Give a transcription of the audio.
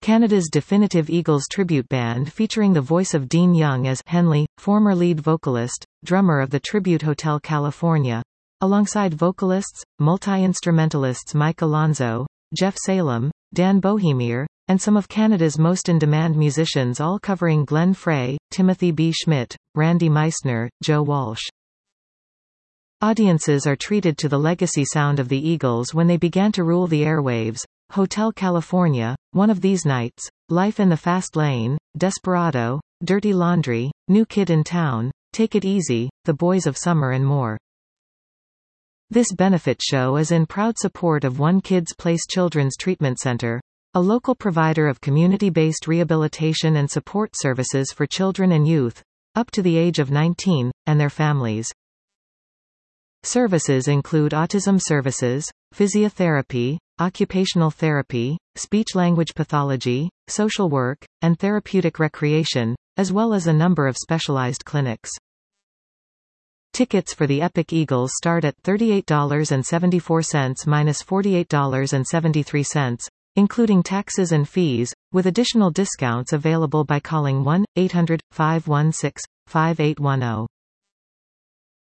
Canada's definitive Eagles tribute band featuring the voice of Dean Young as Henley, former lead vocalist, drummer of the tribute Hotel California, alongside vocalists, multi-instrumentalists Mike Alonso, Jeff Salem, Dan Bohemier, and some of Canada's most in-demand musicians, all covering Glenn Frey, Timothy B. Schmidt, Randy Meisner, Joe Walsh. Audiences are treated to the legacy sound of the Eagles when they began to rule the airwaves: Hotel California, One of These Nights, Life in the Fast Lane, Desperado, Dirty Laundry, New Kid in Town, Take It Easy, The Boys of Summer and more. This benefit show is in proud support of One Kids Place Children's Treatment Center, a local provider of community-based rehabilitation and support services for children and youth, up to the age of 19, and their families. Services include autism services, physiotherapy, occupational therapy, speech-language pathology, social work, and therapeutic recreation, as well as a number of specialized clinics. Tickets for the Epic Eagles start at $38.74 minus $48.73, including taxes and fees, with additional discounts available by calling 1-800-516-5810.